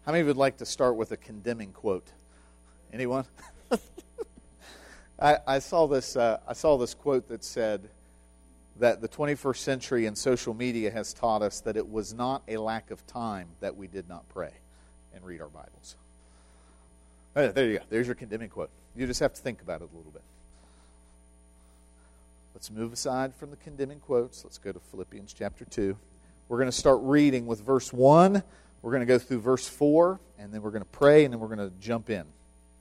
How many would like to start with a condemning quote? Anyone? I saw this quote that said that the 21st century and social media has taught us that it was not a lack of time that we did not pray and read our Bibles. There you go. There's your condemning quote. You just have to think about it a little bit. Let's move aside from the condemning quotes. Let's go to Philippians chapter 2. We're going to start reading with verse 1. We're going to go through verse 4, and then we're going to pray, and then we're going to jump in.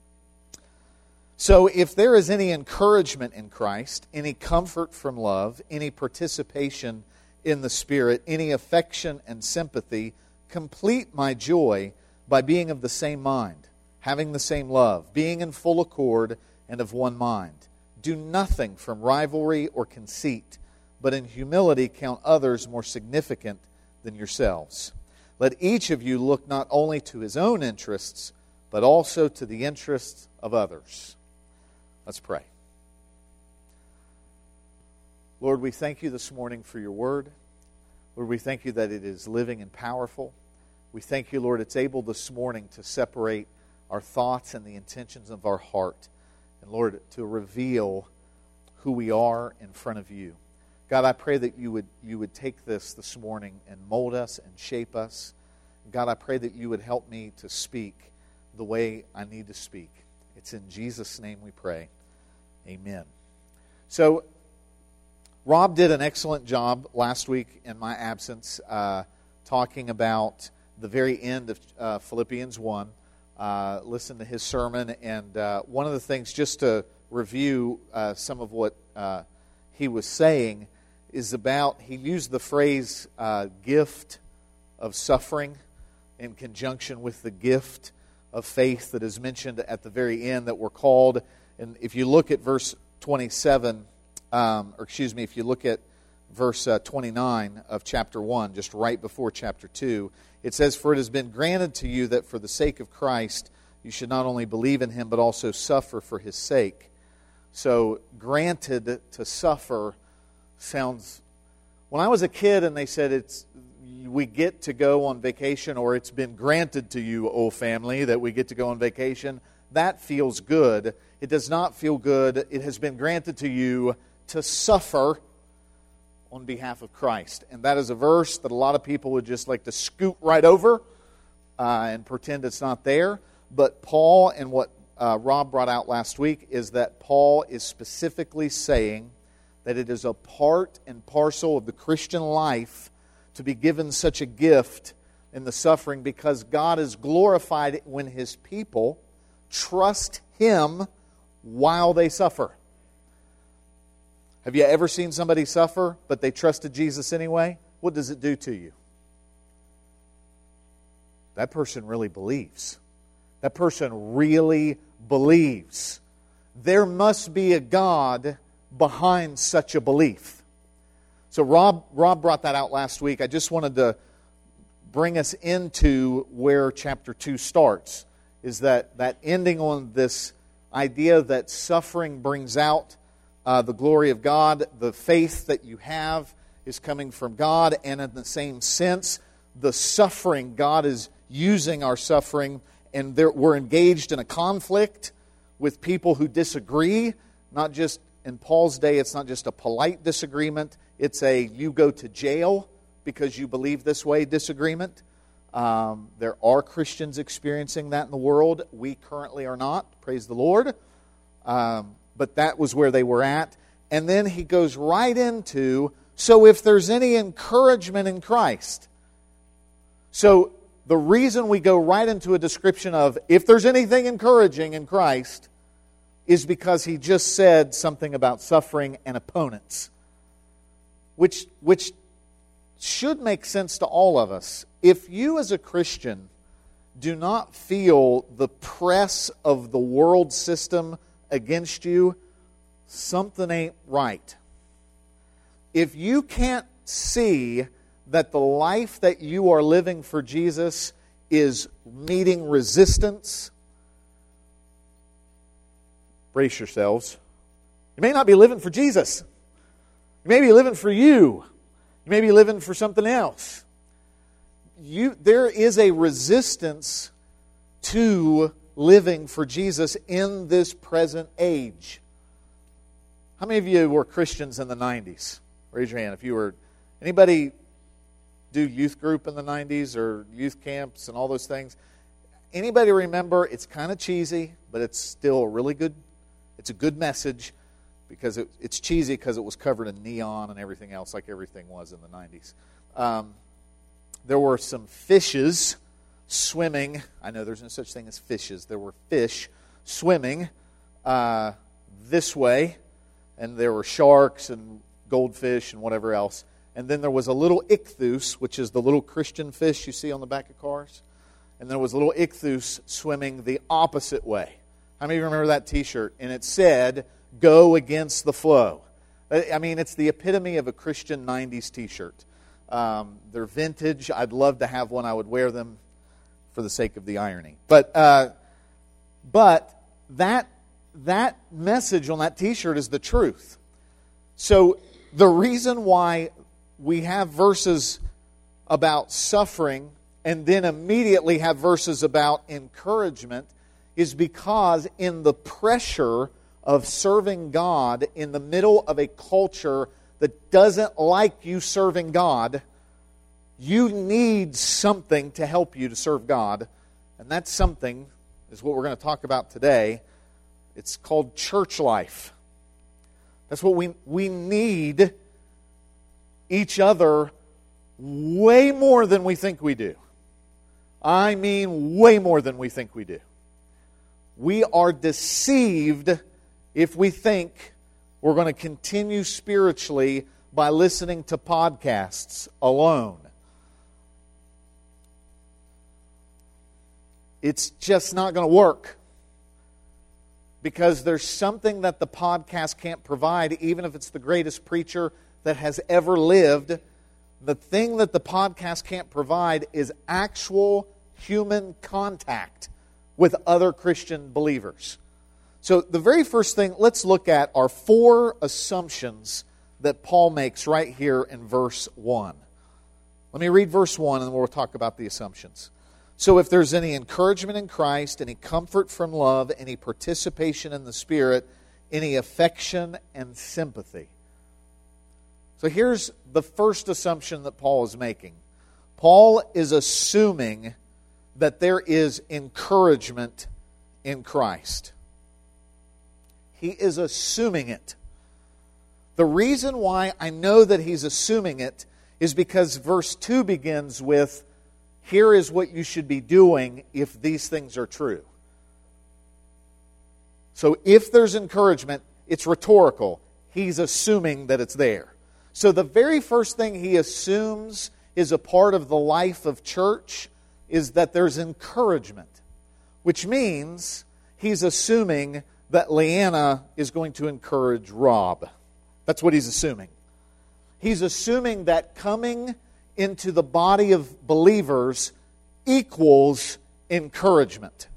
So if there is any encouragement in Christ, any comfort from love, any participation in the Spirit, any affection and sympathy, complete my joy by being of the same mind, having the same love, being in full accord and of one mind. Do nothing from rivalry or conceit, but in humility count others more significant than yourselves. Let each of you look not only to his own interests, but also to the interests of others. Let's pray. Lord, we thank you this morning for your word. Lord, we thank you that it is living and powerful. We thank you, Lord, it's able this morning to separate our thoughts and the intentions of our heart. And Lord, to reveal who we are in front of you. God, I pray that you would take this morning and mold us and shape us. God, I pray that you would help me to speak the way I need to speak. It's in Jesus' name we pray. Amen. So, Rob did an excellent job last week in my absence talking about the very end of Philippians 1. Listen to his sermon, and one of the things, just to review some of what he was saying, is about, he used the phrase gift of suffering in conjunction with the gift of faith that is mentioned at the very end, that we're called. And if you look at verse 27, if you look at verse 29 of chapter 1, just right before chapter 2, it says, "For it has been granted to you that for the sake of Christ you should not only believe in Him, but also suffer for His sake." So, granted to suffer sounds... When I was a kid and they said we get to go on vacation, or it's been granted to you, O family, that we get to go on vacation, that feels good. It does not feel good. It has been granted to you to suffer on behalf of Christ. And that is a verse that a lot of people would just like to scoot right over and pretend it's not there. But Paul, and what Rob brought out last week, is that Paul is specifically saying that it is a part and parcel of the Christian life to be given such a gift in the suffering, because God is glorified when His people trust Him while they suffer. Have you ever seen somebody suffer, but they trusted Jesus anyway? What does it do to you? That person really believes. That person really believes. There must be a God behind such a belief. So Rob brought that out last week. I just wanted to bring us into where chapter 2 starts, is that ending on this idea that suffering brings out the glory of God. The faith that you have is coming from God, and in the same sense, the suffering, God is using our suffering, and we're engaged in a conflict with people who disagree. Not just, in Paul's day, it's not just a polite disagreement, it's a you go to jail because you believe this way disagreement. There are Christians experiencing that in the world. We currently are not, praise the Lord. But that was where they were at. And then he goes right into, so if there's any encouragement in Christ. So the reason we go right into a description of if there's anything encouraging in Christ is because he just said something about suffering and opponents. Which should make sense to all of us. If you as a Christian do not feel the press of the world system against you, something ain't right. If you can't see that the life that you are living for Jesus is meeting resistance, brace yourselves. You may not be living for Jesus. You may be living for you. You may be living for something else. There is a resistance to living for Jesus in this present age. How many of you were Christians in the 90s? Raise your hand if you were. Anybody do youth group in the 90s or youth camps and all those things? Anybody remember? It's kind of cheesy, but it's still a really good, it's a good message because it's cheesy because it was covered in neon and everything else like everything was in the 90s. There were some fishes swimming. I know there's no such thing as fishes. There were fish swimming this way, and there were sharks and goldfish and whatever else. And then there was a little ichthus, which is the little Christian fish you see on the back of cars. And there was a little ichthus swimming the opposite way. How many of you remember that T-shirt? And it said, "Go against the flow." I mean, it's the epitome of a Christian 90s T-shirt. They're vintage. I'd love to have one. I would wear them for the sake of the irony. But that message on that T-shirt is the truth. So the reason why we have verses about suffering and then immediately have verses about encouragement is because in the pressure of serving God in the middle of a culture that doesn't like you serving God, you need something to help you to serve God. And that something is what we're going to talk about today. It's called church life. That's what we need each other way more than we think we do. I mean way more than we think we do. We are deceived if we think we're going to continue spiritually by listening to podcasts alone. It's just not going to work. Because there's something that the podcast can't provide, even if it's the greatest preacher that has ever lived. The thing that the podcast can't provide is actual human contact with other Christian believers. So the very first thing let's look at are 4 assumptions that Paul makes right here in verse 1. Let me read verse 1 and we'll talk about the assumptions. So if there's any encouragement in Christ, any comfort from love, any participation in the Spirit, any affection and sympathy. So here's the first assumption that Paul is making. Paul is assuming that there is encouragement in Christ. He is assuming it. The reason why I know that he's assuming it is because verse 2 begins with, "Here is what you should be doing if these things are true." So if there's encouragement, it's rhetorical. He's assuming that it's there. So the very first thing he assumes is a part of the life of church is that there's encouragement, which means he's assuming that Leanna is going to encourage Rob. That's what he's assuming. He's assuming that coming into the body of believers equals encouragement,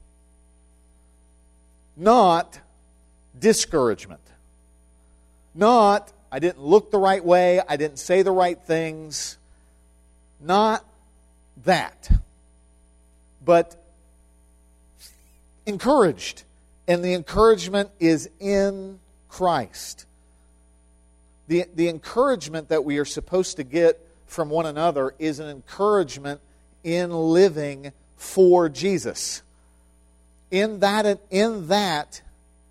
not discouragement. Not, I didn't look the right way, I didn't say the right things. Not that. But encouraged. And the encouragement is in Christ. The encouragement that we are supposed to get from one another is an encouragement in living for Jesus. In that,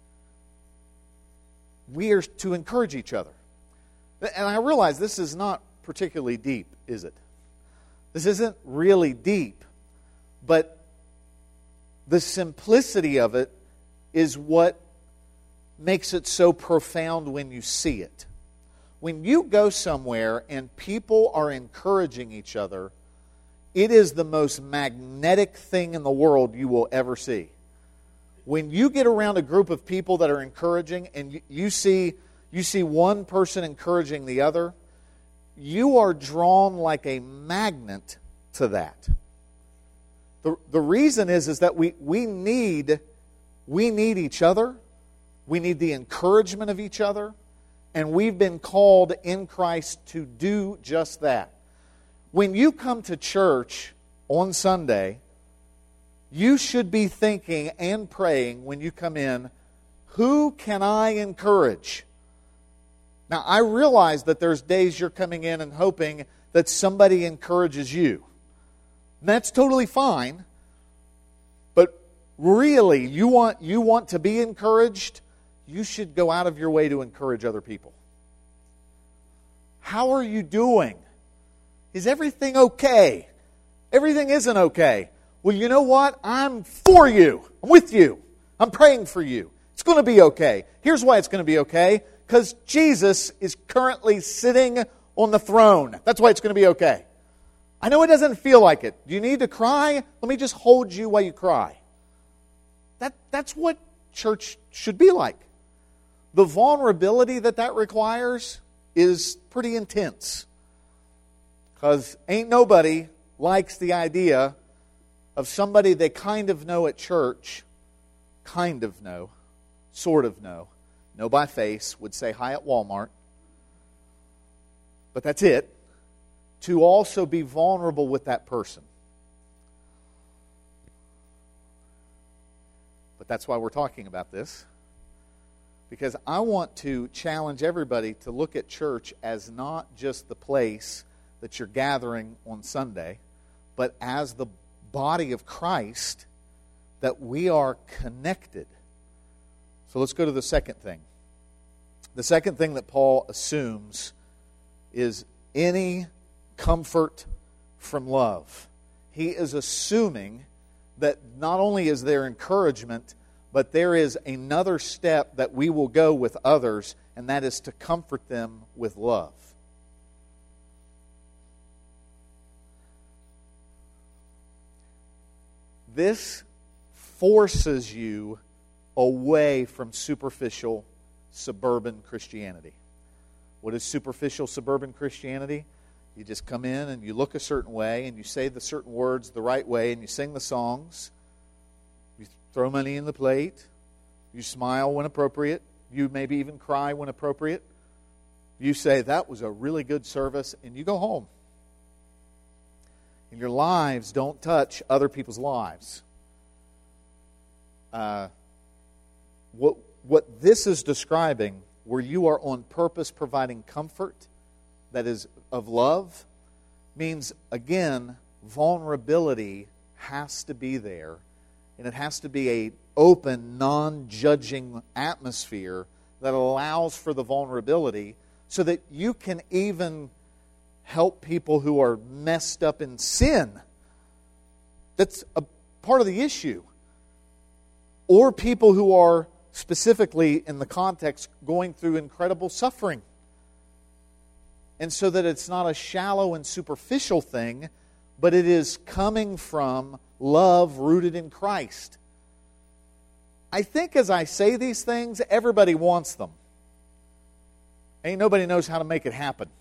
we are to encourage each other. And I realize this is not particularly deep, is it? This isn't really deep, but the simplicity of it is what makes it so profound when you see it. When you go somewhere and people are encouraging each other, it is the most magnetic thing in the world you will ever see. When you get around a group of people that are encouraging and you see one person encouraging the other, you are drawn like a magnet to that. The reason is that we need each other. We need the encouragement of each other. And we've been called in Christ to do just that. When you come to church on Sunday, you should be thinking and praying when you come in, who can I encourage? Now, I realize that there's days you're coming in and hoping that somebody encourages you. And that's totally fine. But really, you want to be encouraged, you should go out of your way to encourage other people. How are you doing? Is everything okay? Everything isn't okay. Well, you know what? I'm for you. I'm with you. I'm praying for you. It's going to be okay. Here's why it's going to be okay. Because Jesus is currently sitting on the throne. That's why it's going to be okay. I know it doesn't feel like it. Do you need to cry? Let me just hold you while you cry. That's what church should be like. The vulnerability that requires is pretty intense. Because ain't nobody likes the idea of somebody they kind of know at church, kind of know, sort of know by face, would say hi at Walmart, but that's it, to also be vulnerable with that person. But that's why we're talking about this. Because I want to challenge everybody to look at church as not just the place that you're gathering on Sunday, but as the body of Christ, that we are connected. So let's go to the second thing. The second thing that Paul assumes is any comfort from love. He is assuming that not only is there encouragement, but there is another step that we will go with others, and that is to comfort them with love. This forces you away from superficial suburban Christianity. What is superficial suburban Christianity? You just come in and you look a certain way and you say the certain words the right way and you sing the songs. You throw money in the plate. You smile when appropriate. You maybe even cry when appropriate. You say, that was a really good service, and you go home. And your lives don't touch other people's lives. What this is describing, where you are on purpose providing comfort that is of love, means, again, vulnerability has to be there. And it has to be an open, non-judging atmosphere that allows for the vulnerability so that you can even help people who are messed up in sin. That's a part of the issue. Or people who are specifically, in the context, going through incredible suffering. And so that it's not a shallow and superficial thing, but it is coming from love rooted in Christ. I think as I say these things, everybody wants them. Ain't nobody knows how to make it happen.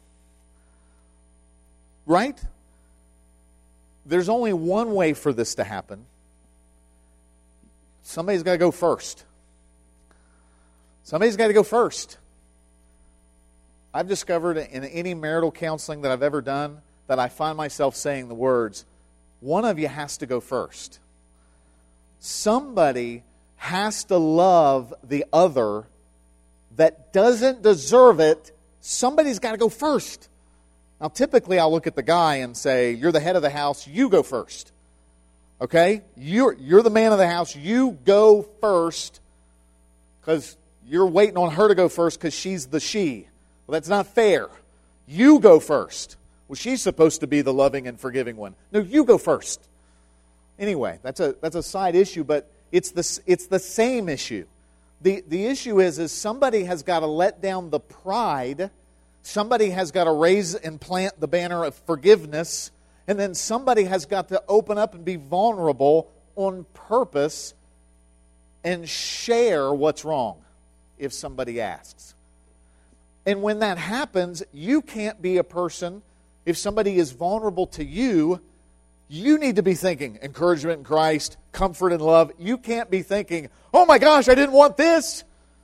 Right? There's only one way for this to happen. Somebody's got to go first. Somebody's got to go first. I've discovered in any marital counseling that I've ever done that I find myself saying the words, one of you has to go first. Somebody has to love the other that doesn't deserve it. Somebody's got to go first. Now, typically, I'll look at the guy and say, you're the head of the house, you go first. Okay? You're the man of the house, you go first, because you're waiting on her to go first because she's the she. Well, that's not fair. You go first. Well, she's supposed to be the loving and forgiving one. No, you go first. Anyway, that's a side issue, but it's the same issue. The issue is somebody has got to let down the pride. Somebody has got to raise and plant the banner of forgiveness. And then somebody has got to open up and be vulnerable on purpose and share what's wrong if somebody asks. And when that happens, you can't be a person, if somebody is vulnerable to you, you need to be thinking encouragement in Christ, comfort and love. You can't be thinking, oh my gosh, I didn't want this.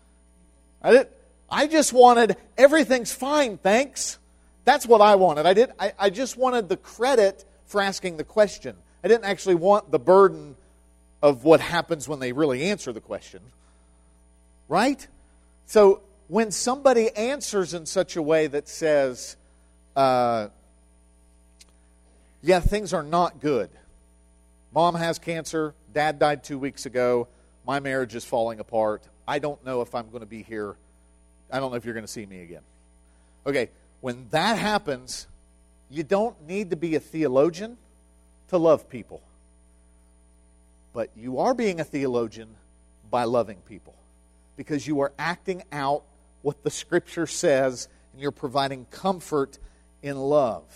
I just wanted everything's fine, thanks. That's what I wanted. I just wanted the credit for asking the question. I didn't actually want the burden of what happens when they really answer the question. Right? So when somebody answers in such a way that says, yeah, things are not good. Mom has cancer. Dad died 2 weeks ago. My marriage is falling apart. I don't know if I'm going to be here. I don't know if you're going to see me again. Okay, when that happens, you don't need to be a theologian to love people. But you are being a theologian by loving people, because you are acting out what the Scripture says, and you're providing comfort in love.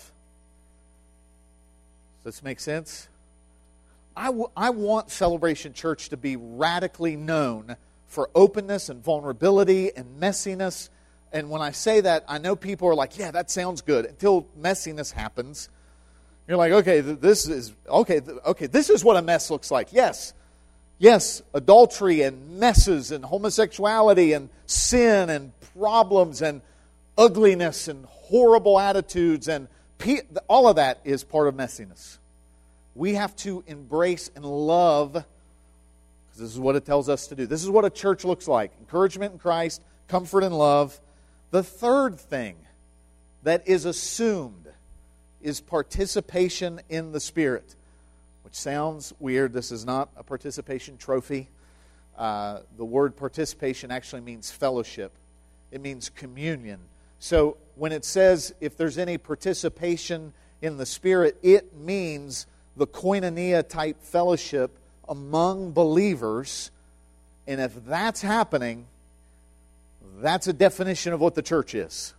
Does this make sense? I want Celebration Church to be radically known for openness and vulnerability and messiness. And when I say that, I know people are like, yeah, that sounds good, until messiness happens. You're like, okay, this is what a mess looks like. Yes, adultery and messes and homosexuality and sin and problems and ugliness and horrible attitudes and all of that is part of messiness. We have to embrace and love, because this is what it tells us to do. This is what a church looks like. Encouragement in Christ, comfort and love. The third thing that is assumed is participation in the Spirit, which sounds weird. This is not a participation trophy. The word participation actually means fellowship. It means communion. So when it says if there's any participation in the Spirit, it means the koinonia type fellowship among believers. And if that's happening, that's a definition of what the church is.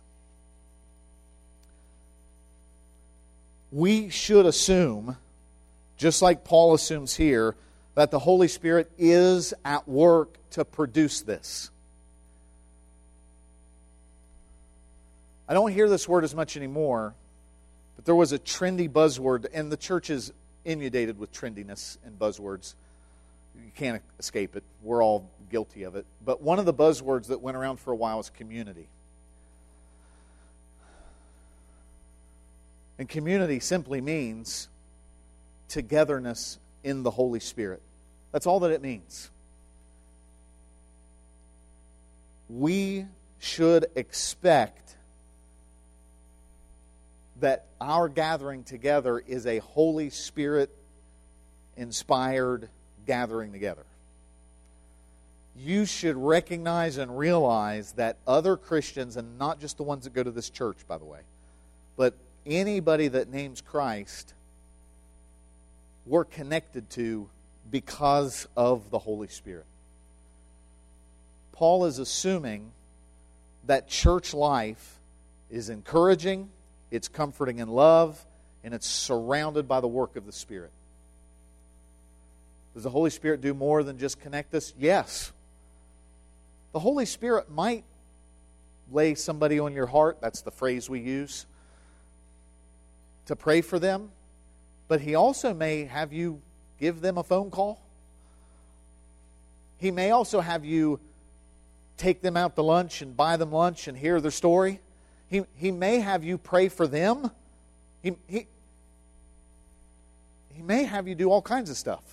We should assume, just like Paul assumes here, that the Holy Spirit is at work to produce this. I don't hear this word as much anymore, but there was a trendy buzzword, and the church is inundated with trendiness and buzzwords. You can't escape it. We're all guilty of it. But one of the buzzwords that went around for a while was community. And community simply means togetherness in the Holy Spirit. That's all that it means. We should expect that our gathering together is a Holy Spirit-inspired gathering together. You should recognize and realize that other Christians, and not just the ones that go to this church, by the way, but anybody that names Christ, we're connected to because of the Holy Spirit. Paul is assuming that church life is encouraging, it's comforting in love, and it's surrounded by the work of the Spirit. Does the Holy Spirit do more than just connect us? Yes. The Holy Spirit might lay somebody on your heart, that's the phrase we use, to pray for them, but He also may have you give them a phone call. He may also have you take them out to lunch and buy them lunch and hear their story. He may have you pray for them. He may have you do all kinds of stuff.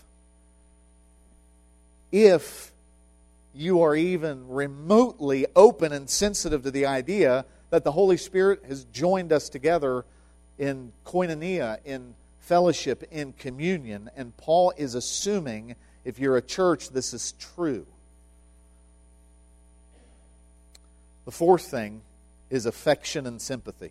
If you are even remotely open and sensitive to the idea that the Holy Spirit has joined us together in koinonia, in fellowship, in communion. And Paul is assuming, if you're a church, this is true. The fourth thing is affection and sympathy.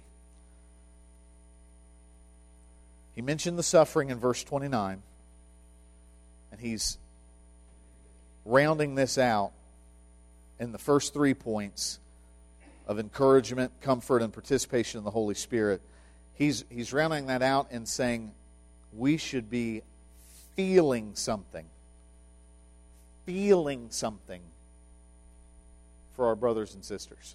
He mentioned the suffering in verse 29, and he's rounding this out in the first 3 points of encouragement, comfort, and participation in the Holy Spirit. He's rounding that out and saying we should be feeling something for our brothers and sisters.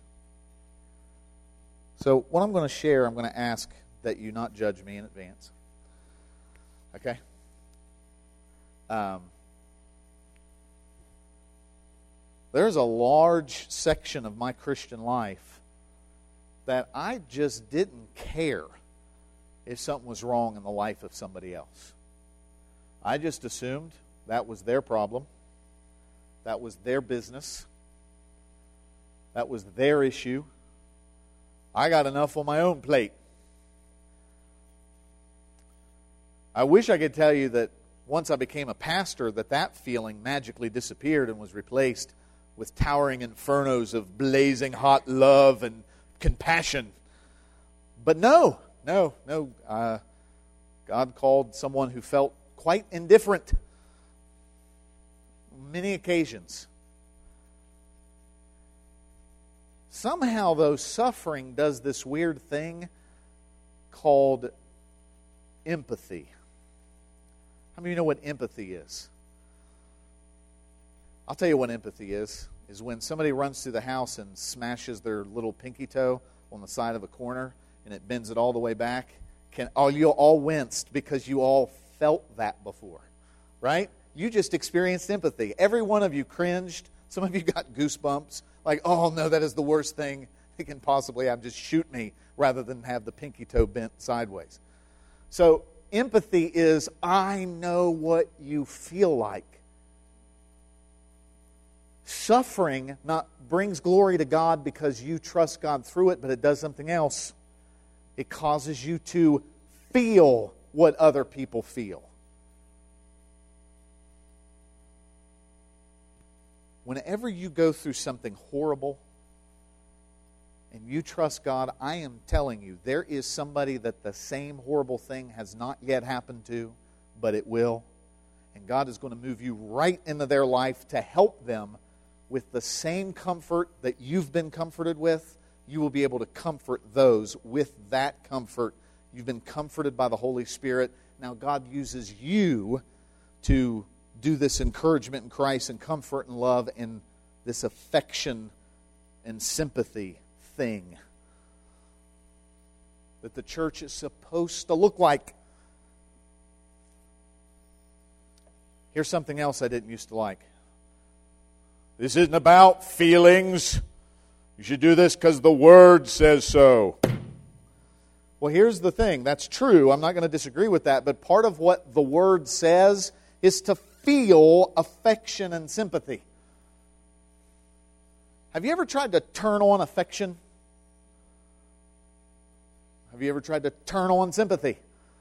So what I'm going to share, I'm going to ask that you not judge me in advance. Okay? There's a large section of my Christian life that I just didn't care if something was wrong in the life of somebody else. I just assumed That was their problem. That was their business. That was their issue. I got enough on my own plate. I wish I could tell you that once I became a pastor, that feeling magically disappeared and was replaced with towering infernos of blazing hot love and compassion. But no. God called someone who felt quite indifferent on many occasions. Somehow, though, suffering does this weird thing called empathy. How many of you know what empathy is? I'll tell you what empathy is when somebody runs through the house and smashes their little pinky toe on the side of a corner and it bends it all the way back. You all winced because you all felt that before, right? You just experienced empathy. Every one of you cringed. Some of you got goosebumps. Like, oh no, that is the worst thing that can possibly happen. Just shoot me rather than have the pinky toe bent sideways. So empathy is, I know what you feel like. Suffering not brings glory to God because you trust God through it, but it does something else. It causes you to feel what other people feel. Whenever you go through something horrible and you trust God, I am telling you, there is somebody that the same horrible thing has not yet happened to, but it will. And God is going to move you right into their life to help them with the same comfort that you've been comforted with. You will be able to comfort those with that comfort. You've been comforted by the Holy Spirit. Now God uses you to do this encouragement in Christ and comfort and love and this affection and sympathy thing that the church is supposed to look like. Here's something else I didn't used to like. This isn't about feelings. You should do this because the Word says so. Well, here's the thing. That's true. I'm not going to disagree with that. But part of what the Word says is to feel affection and sympathy. Have you ever tried to turn on affection? Have you ever tried to turn on sympathy?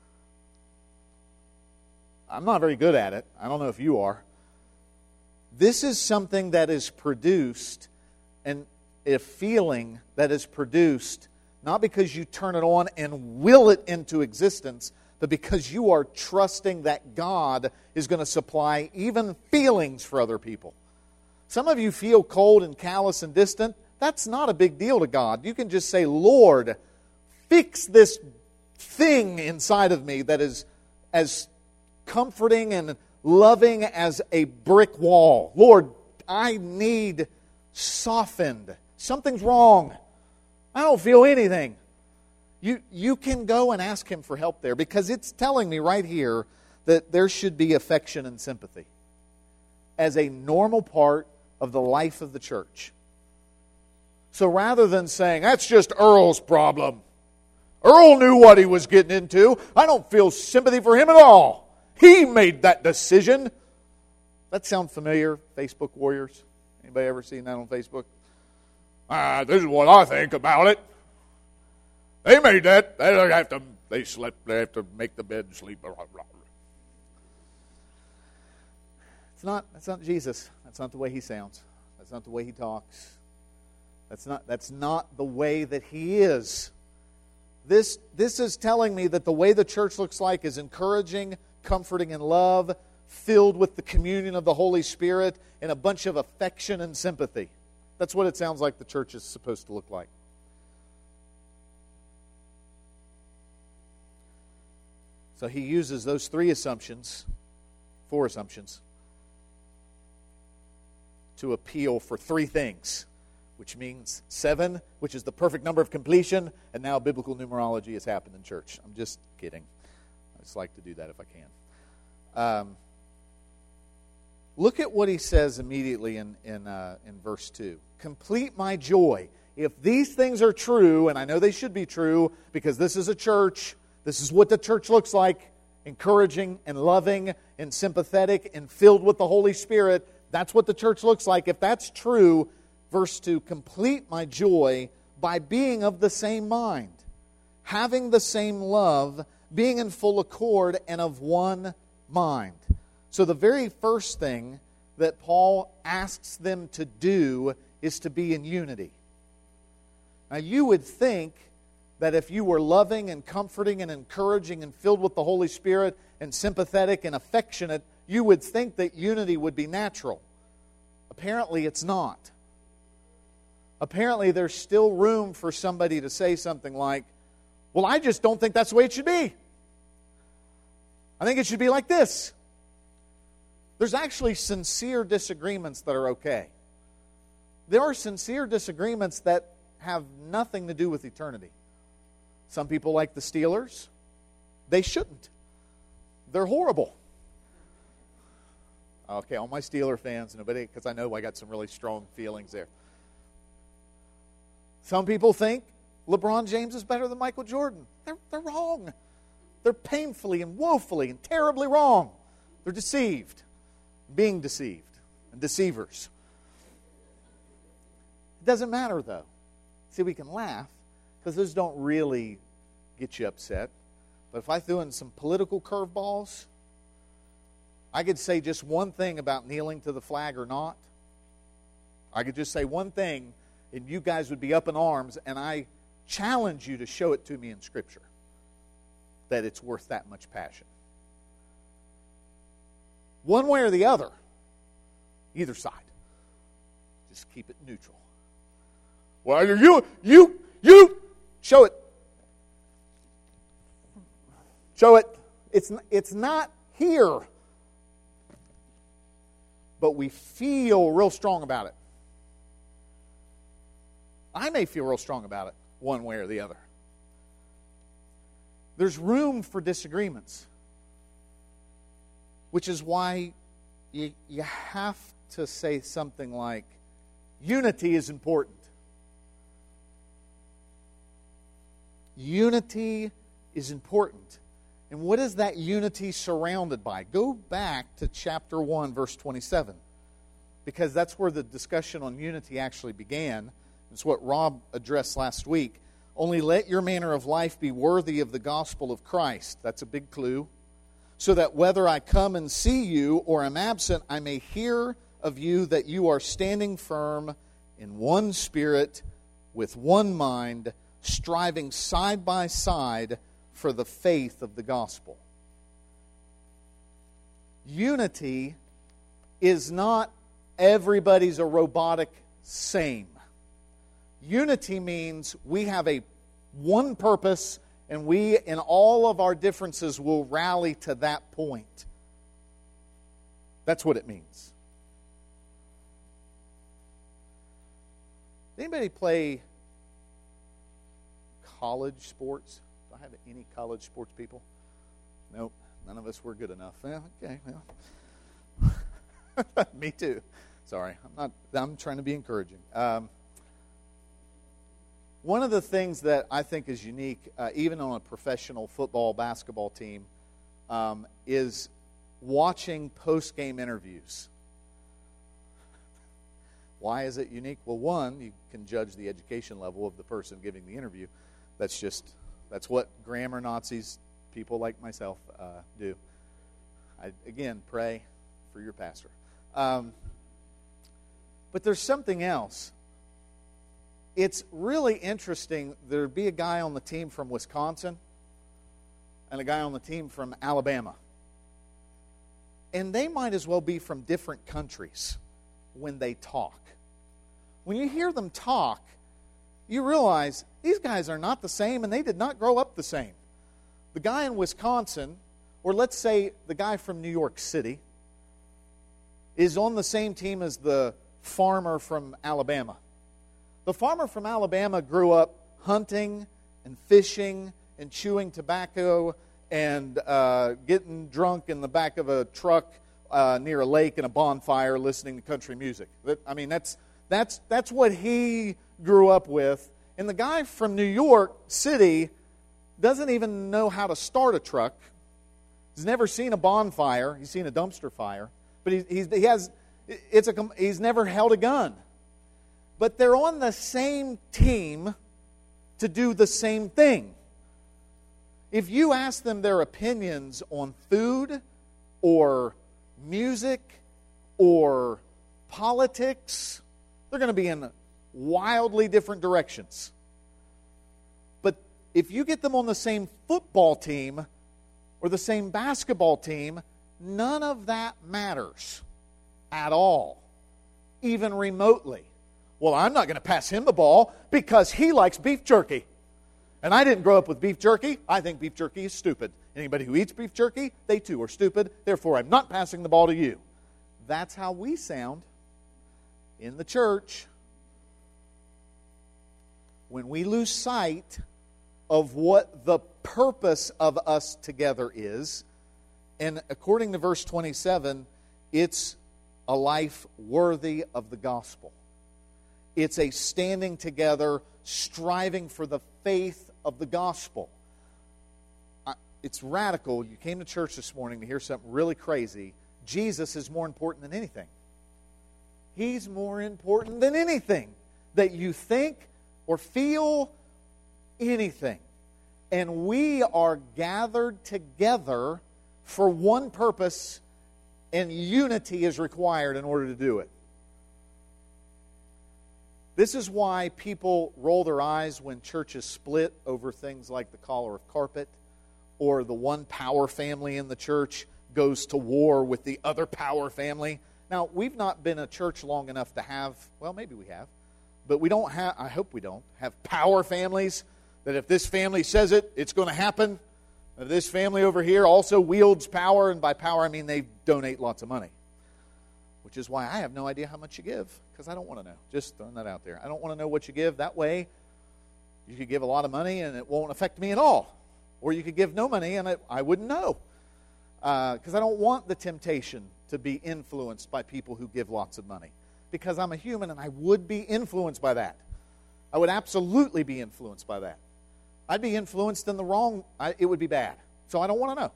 I'm not very good at it. I don't know if you are. This is something that is produced, and a feeling that is produced not because you turn it on and will it into existence, but because you are trusting that God is going to supply even feelings for other people. Some of you feel cold and callous and distant. That's not a big deal to God. You can just say, Lord, fix this thing inside of me that is as comforting and loving as a brick wall. Lord, I need softened. Something's wrong. I don't feel anything. You can go and ask Him for help there because it's telling me right here that there should be affection and sympathy as a normal part of the life of the church. So rather than saying, that's just Earl's problem. Earl knew what he was getting into. I don't feel sympathy for him at all. He made that decision. That sound familiar, Facebook warriors? Anybody ever seen that on Facebook? This is what I think about it. They made that. They slept. They have to make the bed and sleep. Blah, blah, blah. That's not Jesus. That's not the way He sounds. That's not the way He talks. That's not the way that He is. This is telling me that the way the church looks like is encouraging, comforting, and love, filled with the communion of the Holy Spirit, and a bunch of affection and sympathy. That's what it sounds like the church is supposed to look like. So he uses those four assumptions, to appeal for three things, which means 7, which is the perfect number of completion, and now biblical numerology has happened in church. I'm just kidding. I just like to do that if I can. Look at what he says immediately in verse 2. Complete my joy. If these things are true, and I know they should be true because this is a church, this is what the church looks like, encouraging and loving and sympathetic and filled with the Holy Spirit. That's what the church looks like. If that's true, verse 2, complete my joy by being of the same mind, having the same love, being in full accord and of one mind. So the very first thing that Paul asks them to do is to be in unity. Now you would think that if you were loving and comforting and encouraging and filled with the Holy Spirit and sympathetic and affectionate, you would think that unity would be natural. Apparently it's not. Apparently there's still room for somebody to say something like, well, I just don't think that's the way it should be. I think it should be like this. There's actually sincere disagreements that are okay. There are sincere disagreements that have nothing to do with eternity. Some people like the Steelers. They shouldn't. They're horrible. Okay, all my Steeler fans, nobody, because I know I got some really strong feelings there. Some people think LeBron James is better than Michael Jordan. They're wrong. They're painfully and woefully and terribly wrong. They're deceived, being deceived, and deceivers. It doesn't matter, though. See, we can laugh because those don't really get you upset. But if I threw in some political curveballs, I could say just one thing about kneeling to the flag or not. I could just say one thing, and you guys would be up in arms, and I challenge you to show it to me in Scripture, that it's worth that much passion. One way or the other, either side. Just keep it neutral. Well, you show it. Show it. It's not here. But we feel real strong about it. I may feel real strong about it, one way or the other. There's room for disagreements, which is why you have to say something like, unity is important. Unity is important. And what is that unity surrounded by? Go back to chapter 1, verse 27, because that's where the discussion on unity actually began. It's what Rob addressed last week. Only let your manner of life be worthy of the gospel of Christ. That's a big clue. So that whether I come and see you or am absent, I may hear of you that you are standing firm in one spirit, with one mind, striving side by side for the faith of the gospel. Unity is not everybody's a robotic same. Unity means we have one purpose, and we, in all of our differences, will rally to that point. That's what it means. Anybody play college sports? Do I have any college sports people? Nope, none of us were good enough. Well, okay, well. Me too. Sorry, I'm trying to be encouraging. One of the things that I think is unique, even on a professional football, basketball team, is watching post-game interviews. Why is it unique? Well, one, you can judge the education level of the person giving the interview. That's what grammar Nazis, people like myself, do. Again, pray for your pastor. But there's something else. It's really interesting. There'd be a guy on the team from Wisconsin and a guy on the team from Alabama. And they might as well be from different countries when they talk. When you hear them talk, you realize these guys are not the same, and they did not grow up the same. The guy in Wisconsin, or let's say the guy from New York City, is on the same team as the farmer from Alabama. The farmer from Alabama grew up hunting and fishing and chewing tobacco and getting drunk in the back of a truck near a lake and a bonfire listening to country music. That's what he grew up with. And the guy from New York City doesn't even know how to start a truck, He's never seen a bonfire. He's seen a dumpster fire. But he's never held a gun. But they're on the same team to do the same thing. If you ask them their opinions on food or music or politics, they're going to be in wildly different directions. But if you get them on the same football team or the same basketball team, none of that matters at all, even remotely. Well, I'm not going to pass him the ball because he likes beef jerky. And I didn't grow up with beef jerky. I think beef jerky is stupid. Anybody who eats beef jerky, they too are stupid. Therefore, I'm not passing the ball to you. That's how we sound in the church. When we lose sight of what the purpose of us together is, and according to verse 27, it's a life worthy of the gospel. It's a standing together, striving for the faith of the gospel. It's radical. You came to church this morning to hear something really crazy. Jesus is more important than anything. He's more important than anything that you think or feel, anything. And we are gathered together for one purpose, and unity is required in order to do it. This is why people roll their eyes when churches split over things like the color of carpet, or the one power family in the church goes to war with the other power family. Now, we've not been a church long enough to have, well, maybe we have, but we don't have, I hope we don't, have power families that if this family says it, it's going to happen. If this family over here also wields power, and by power I mean they donate lots of money. Which is why I have no idea how much you give, because I don't want to know. Just throwing that out there. I don't want to know what you give. That way, you could give a lot of money and it won't affect me at all. Or you could give no money and I wouldn't know. Because I don't want the temptation to be influenced by people who give lots of money. Because I'm a human and I would be influenced by that. I would absolutely be influenced by that. I'd be influenced in the wrong, it would be bad. So I don't want to know.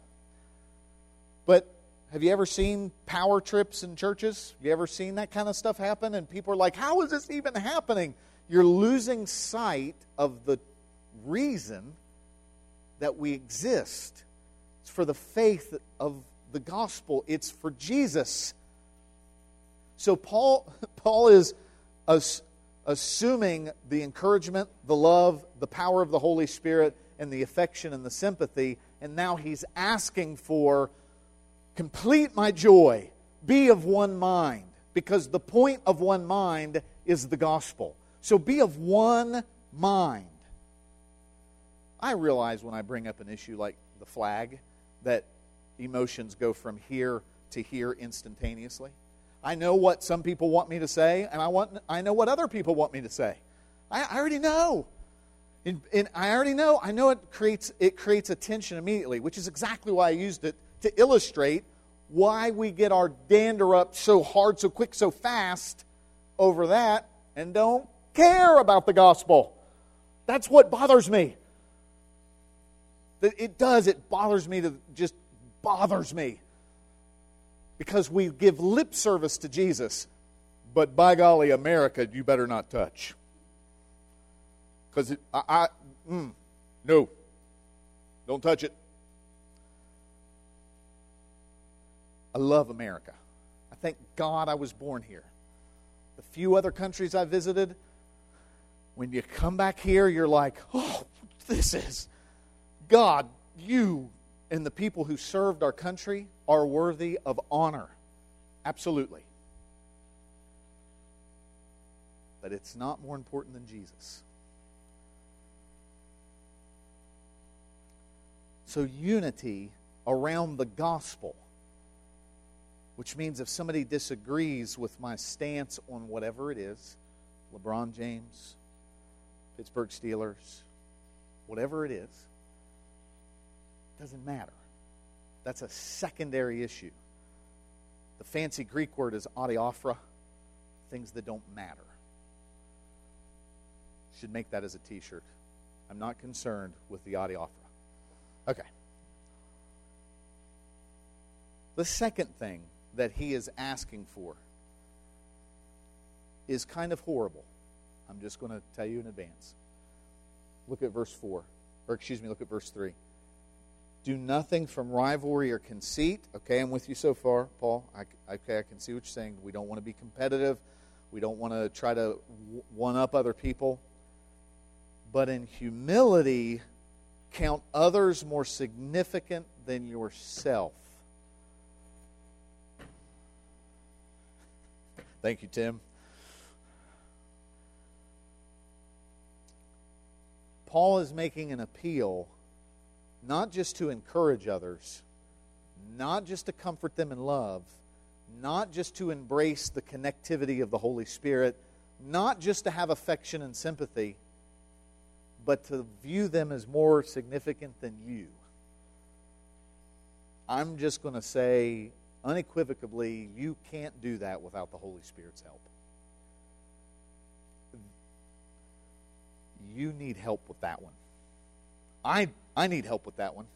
But have you ever seen power trips in churches? Have you ever seen that kind of stuff happen? And people are like, how is this even happening? You're losing sight of the reason that we exist. It's for the faith of the gospel. It's for Jesus. So Paul is assuming the encouragement, the love, the power of the Holy Spirit, and the affection and the sympathy. And now he's asking for, complete my joy, be of one mind. Because the point of one mind is the gospel. So be of one mind. I realize when I bring up an issue like the flag that emotions go from here to here instantaneously. I know what some people want me to say, and I know what other people want me to say. I already know. And I already know. I know it creates a tension immediately, which is exactly why I used it to illustrate why we get our dander up so hard, so quick, so fast over that and don't care about the gospel. That's what bothers me. It bothers me just bothers me. Because we give lip service to Jesus, but by golly, America, you better not touch. Because no, don't touch it. I love America. I thank God I was born here. The few other countries I visited, when you come back here, you're like, oh, this is God, you and the people who served our country are worthy of honor. Absolutely. But it's not more important than Jesus. So unity around the gospel, which means if somebody disagrees with my stance on whatever it is, LeBron James, Pittsburgh Steelers, whatever it is, doesn't matter. That's a secondary issue. The fancy Greek word is adiaphora, things that don't matter. Should make that as a t-shirt. I'm not concerned with the adiaphora. Okay. The second thing that he is asking for is kind of horrible. I'm just going to tell you in advance. Look at verse 4. Look at verse 3. Do nothing from rivalry or conceit. Okay, I'm with you so far, Paul. I can see what you're saying. We don't want to be competitive. We don't want to try to one-up other people. But in humility, count others more significant than yourself. Thank you, Tim. Paul is making an appeal not just to encourage others, not just to comfort them in love, not just to embrace the connectivity of the Holy Spirit, not just to have affection and sympathy, but to view them as more significant than you. I'm just going to say unequivocally, you can't do that without the Holy Spirit's help. You need help with that one. I need help with that one.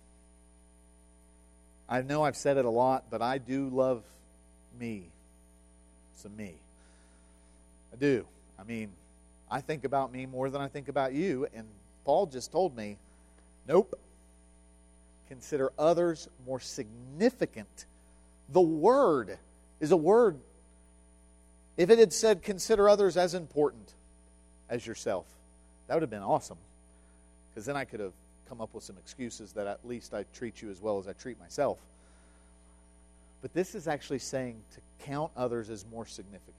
I know I've said it a lot, but I do love me. Some me. I do. I mean, I think about me more than I think about you, and Paul just told me, nope. Consider others more significant. The word is a word. If it had said consider others as important as yourself, that would have been awesome. Because then I could have come up with some excuses that at least I treat you as well as I treat myself. But this is actually saying to count others as more significant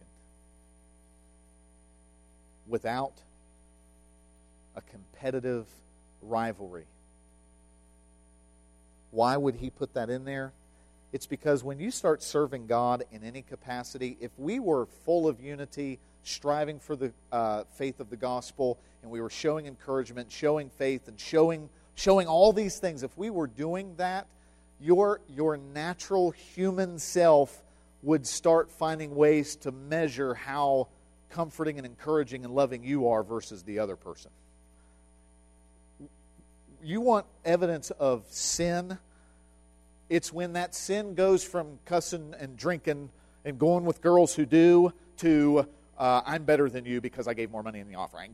without a competitive rivalry. Why would he put that in there? It's because when you start serving God in any capacity, if we were full of unity, striving for the faith of the gospel, and we were showing encouragement, showing faith, and showing all these things, if we were doing that, your natural human self would start finding ways to measure how comforting and encouraging and loving you are versus the other person. You want evidence of sin? It's when that sin goes from cussing and drinking and going with girls who do to I'm better than you because I gave more money in the offering.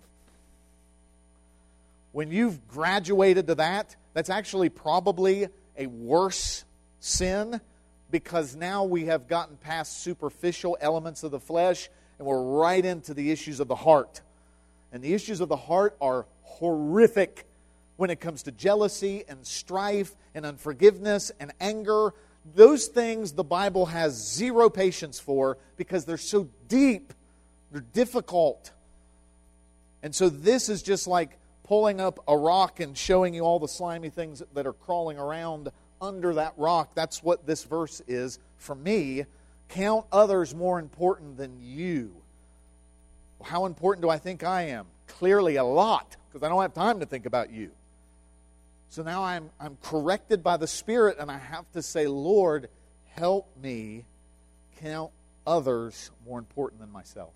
When you've graduated to that, that's actually probably a worse sin because now we have gotten past superficial elements of the flesh and we're right into the issues of the heart. And the issues of the heart are horrific when it comes to jealousy and strife and unforgiveness and anger. Those things the Bible has zero patience for because they're so deep. They're difficult. And so this is just like pulling up a rock and showing you all the slimy things that are crawling around under that rock. That's what this verse is for me. Count others more important than you. Well, how important do I think I am? Clearly a lot, because I don't have time to think about you. So now I'm corrected by the Spirit, and I have to say, Lord, help me count others more important than myself.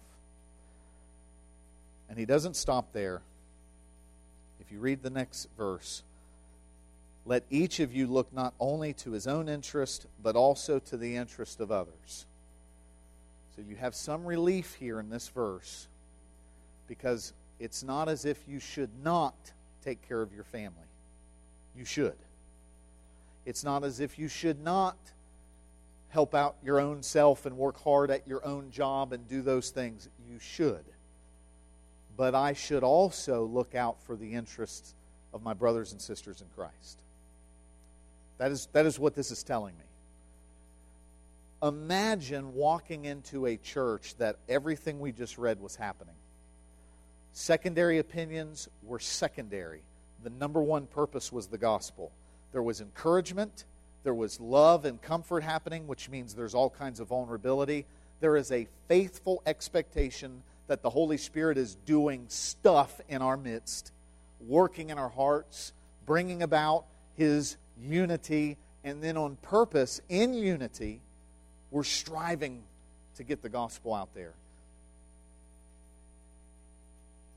And he doesn't stop there. If you read the next verse, let each of you look not only to his own interest, but also to the interest of others. So you have some relief here in this verse, because it's not as if you should not take care of your family. You should. It's not as if you should not help out your own self and work hard at your own job and do those things. You should. But I should also look out for the interests of my brothers and sisters in Christ. That is what this is telling me. Imagine walking into a church that everything we just read was happening. Secondary opinions were secondary. The number one purpose was the gospel. There was encouragement. There was love and comfort happening, which means there's all kinds of vulnerability. There is a faithful expectation that the Holy Spirit is doing stuff in our midst, working in our hearts, bringing about His unity, and then on purpose, in unity, we're striving to get the gospel out there.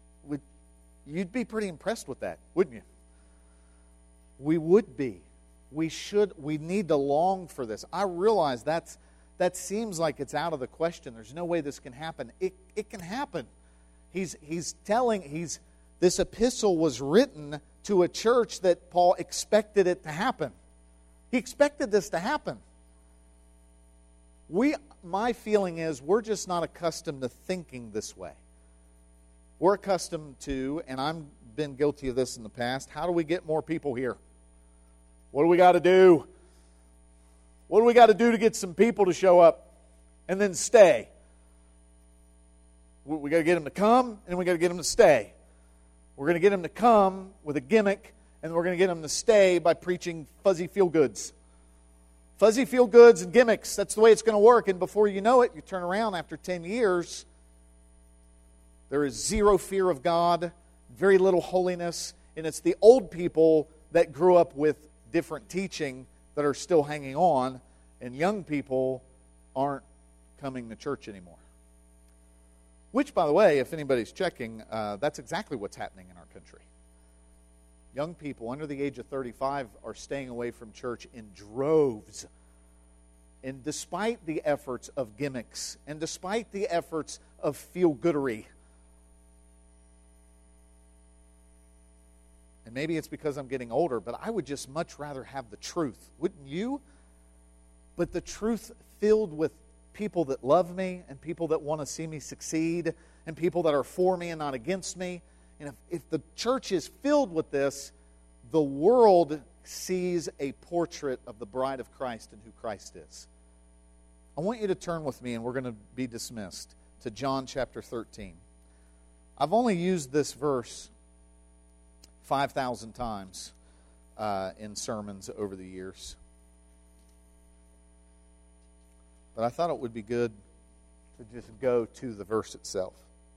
You'd be pretty impressed with that, wouldn't you? We would be. We need to long for this. I realize that seems like it's out of the question. There's no way this can happen. It can happen. This epistle was written to a church that Paul expected it to happen. He expected this to happen. My feeling is we're just not accustomed to thinking this way. We're accustomed to, and I've been guilty of this in the past, how do we get more people here? What do we got to do? What do we got to do to get some people to show up and then stay? We got to get them to come, and we got to get them to stay. We're going to get them to come with a gimmick, and we're going to get them to stay by preaching fuzzy feel-goods. Fuzzy feel-goods and gimmicks, that's the way it's going to work. And before you know it, you turn around after 10 years, there is zero fear of God, very little holiness, and it's the old people that grew up with different teaching that are still hanging on, and young people aren't coming to church anymore. Which, by the way, if anybody's checking, that's exactly what's happening in our country. Young people under the age of 35 are staying away from church in droves. And despite the efforts of gimmicks, and despite the efforts of feel-goodery, and maybe it's because I'm getting older, but I would just much rather have the truth. Wouldn't you? But the truth filled with people that love me and people that want to see me succeed and people that are for me and not against me. And if the church is filled with this, the world sees a portrait of the bride of Christ and who Christ is. I want you to turn with me, and we're going to be dismissed, to John chapter 13. I've only used this verse 5,000 times in sermons over the years. But I thought it would be good to just go to the verse itself.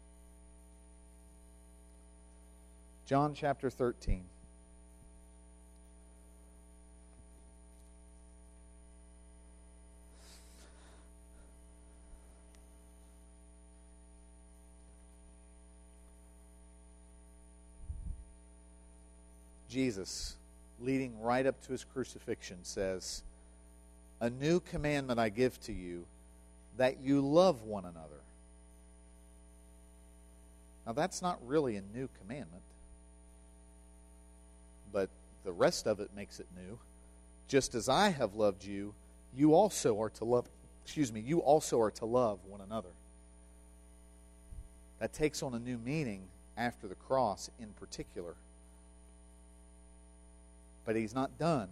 John chapter 13. Jesus, leading right up to his crucifixion, says, "A new commandment I give to you, that you love one another." Now that's not really a new commandment, but the rest of it makes it new. Just as I have loved you, you also are to love, you also are to love one another. That takes on a new meaning after the cross in particular. But he's not done.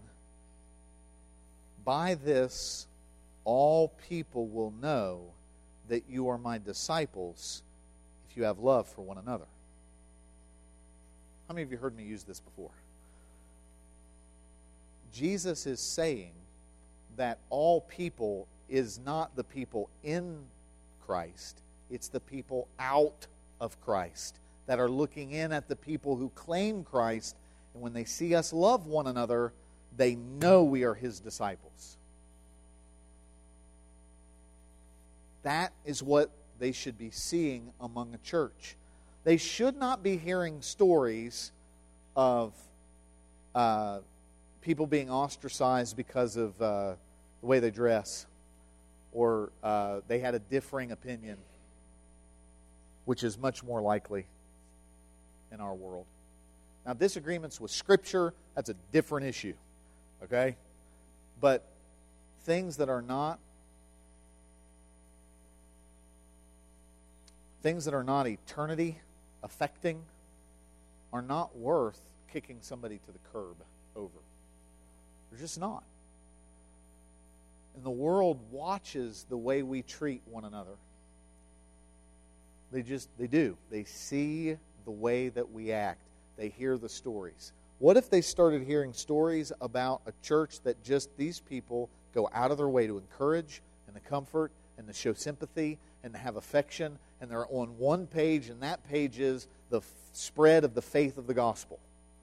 By this, all people will know that you are my disciples if you have love for one another. How many of you heard me use this before? Jesus is saying that all people is not the people in Christ. It's the people out of Christ that are looking in at the people who claim Christ. And when they see us love one another, they know we are his disciples. That is what they should be seeing among a church. They should not be hearing stories of people being ostracized because of the way they dress, or they had a differing opinion, which is much more likely in our world. Now, disagreements with Scripture, that's a different issue, okay? But things that are not eternity affecting are not worth kicking somebody to the curb over. They're just not. And the world watches the way we treat one another. They do. They see the way that we act. They hear the stories. What if they started hearing stories about a church that just these people go out of their way to encourage and to comfort and to show sympathy and to have affection, and they're on one page, and that page is the spread of the faith of the gospel?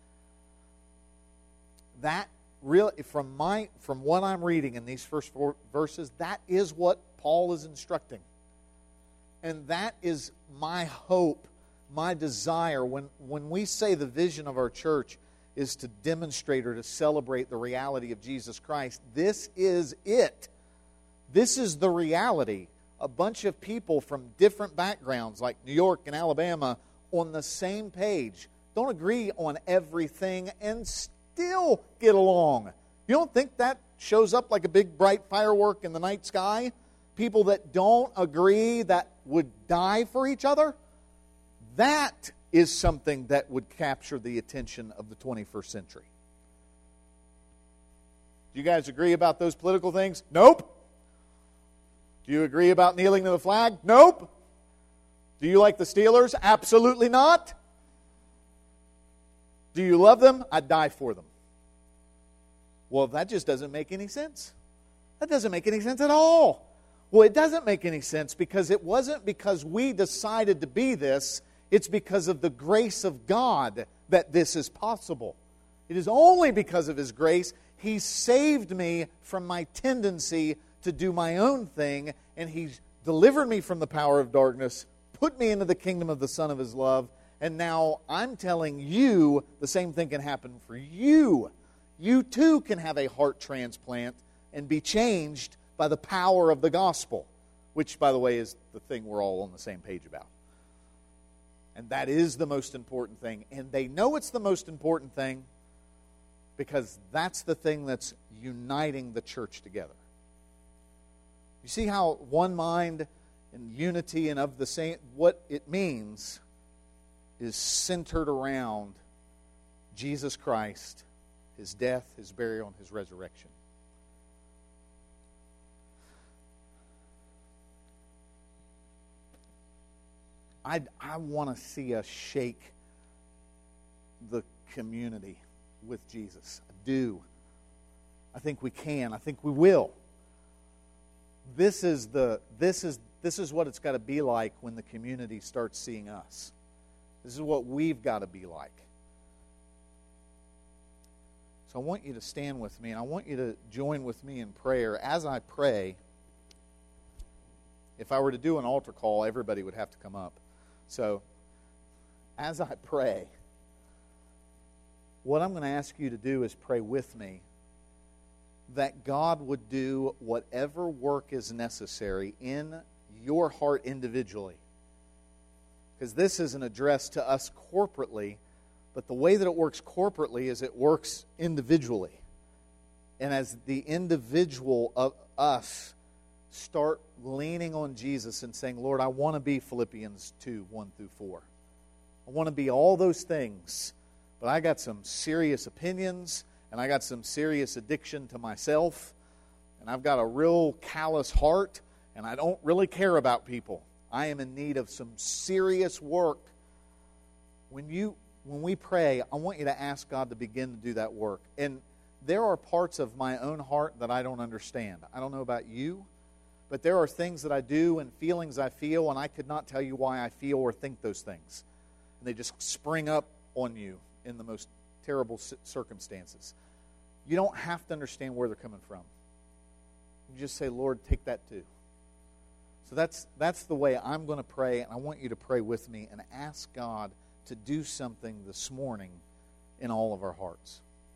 That really, from what I'm reading in these first 4 verses, that is what Paul is instructing. And that is my hope, my desire. When we say the vision of our church is to demonstrate or to celebrate the reality of Jesus Christ. This is it. This is the reality. A bunch of people from different backgrounds, like New York and Alabama, on the same page, don't agree on everything and still get along. You don't think that shows up like a big bright firework in the night sky? People that don't agree, that would die for each other? That is something that would capture the attention of the 21st century. Do you guys agree about those political things? Nope. Do you agree about kneeling to the flag? Nope. Do you like the Steelers? Absolutely not. Do you love them? I'd die for them. Well, that just doesn't make any sense. That doesn't make any sense at all. Well, it doesn't make any sense because it wasn't because we decided to be this. It's because of the grace of God that this is possible. It is only because of His grace. He saved me from my tendency to do my own thing, and He's delivered me from the power of darkness, put me into the kingdom of the Son of His love, and now I'm telling you the same thing can happen for you. You too can have a heart transplant and be changed by the power of the gospel, which, by the way, is the thing we're all on the same page about. And that is the most important thing. And they know it's the most important thing because that's the thing that's uniting the church together. You see how one mind and unity and of the same, what it means is centered around Jesus Christ, His death, His burial, and His resurrection. I want to see us shake the community with Jesus. I do. I think we can. I think we will. This is what it's got to be like when the community starts seeing us. This is what we've got to be like. So I want you to stand with me, and I want you to join with me in prayer. As I pray, if I were to do an altar call, everybody would have to come up. So, as I pray, what I'm going to ask you to do is pray with me that God would do whatever work is necessary in your heart individually. Because this is an address to us corporately, but the way that it works corporately is it works individually. And as the individual of us start leaning on Jesus and saying, Lord, I want to be Philippians 2, 1 through 4. I want to be all those things, but I got some serious opinions, and I got some serious addiction to myself, and I've got a real callous heart, and I don't really care about people. I am in need of some serious work. When we pray, I want you to ask God to begin to do that work. And there are parts of my own heart that I don't understand. I don't know about you, but there are things that I do and feelings I feel, and I could not tell you why I feel or think those things. And they just spring up on you in the most terrible circumstances. You don't have to understand where they're coming from. You just say, Lord, take that too. So that's the way I'm going to pray, and I want you to pray with me and ask God to do something this morning in all of our hearts.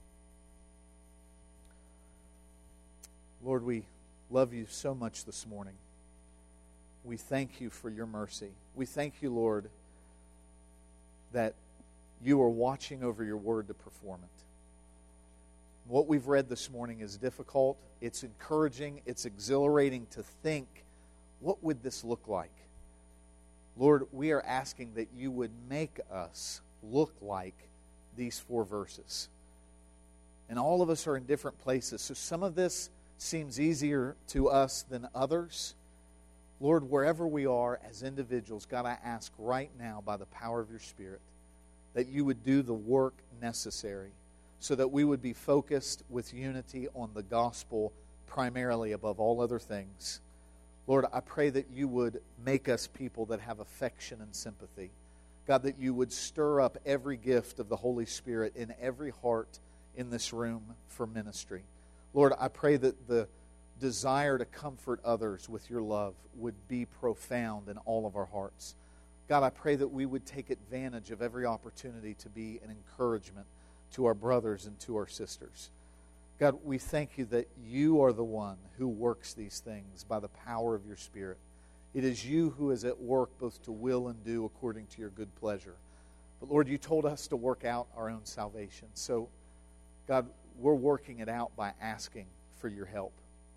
Lord, we love you so much this morning. We thank you for your mercy. We thank you, Lord, that you are watching over your word to perform it. What we've read this morning is difficult. It's encouraging. It's exhilarating to think, what would this look like? Lord, we are asking that you would make us look like these 4 verses. And all of us are in different places. So some of this seems easier to us than others. Lord, wherever we are as individuals, God, I ask right now by the power of your Spirit that you would do the work necessary so that we would be focused with unity on the gospel primarily above all other things. Lord, I pray that you would make us people that have affection and sympathy. God, that you would stir up every gift of the Holy Spirit in every heart in this room for ministry. Lord, I pray that the desire to comfort others with your love would be profound in all of our hearts. God, I pray that we would take advantage of every opportunity to be an encouragement. to our brothers and to our sisters. God, we thank you that you are the one who works these things by the power of your Spirit. It is you who is at work both to will and do according to your good pleasure. But Lord, you told us to work out our own salvation. So, God, we're working it out by asking for your help.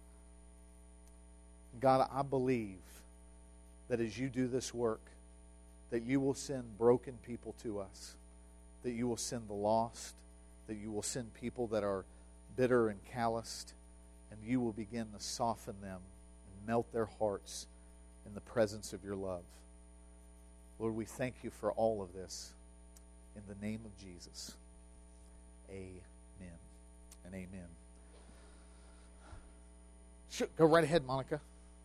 God, I believe that as you do this work, that you will send broken people to us, that you will send the lost, that you will send people that are bitter and calloused, and you will begin to soften them and melt their hearts in the presence of your love. Lord, we thank you for all of this. In the name of Jesus, amen and amen. Go right ahead, Monica.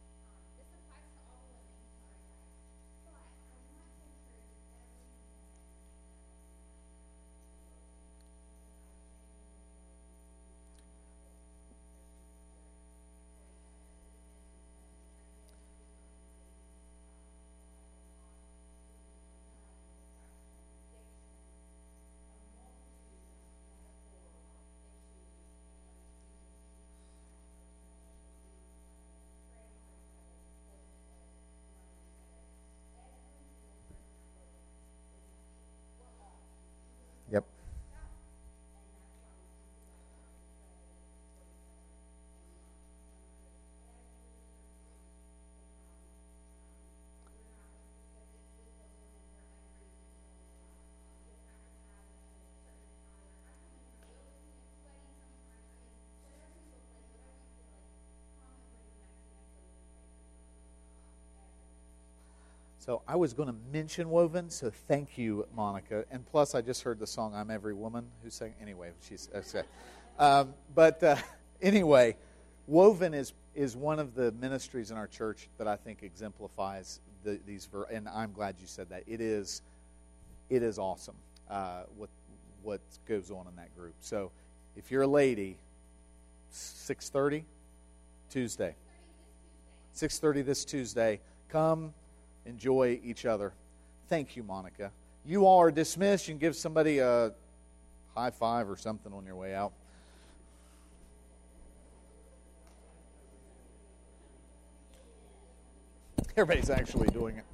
Yep. So I was going to mention Woven, so thank you, Monica. And plus, I just heard the song "I'm Every Woman" who sang. Anyway, she's okay. Anyway, Woven is one of the ministries in our church that I think exemplifies these. And I'm glad you said that. It is awesome what goes on in that group. So if you're a lady, 6:30 Tuesday, 6:30 this Tuesday, come. Enjoy each other. Thank you, Monica. You all are dismissed. You can give somebody a high five or something on your way out. Everybody's actually doing it.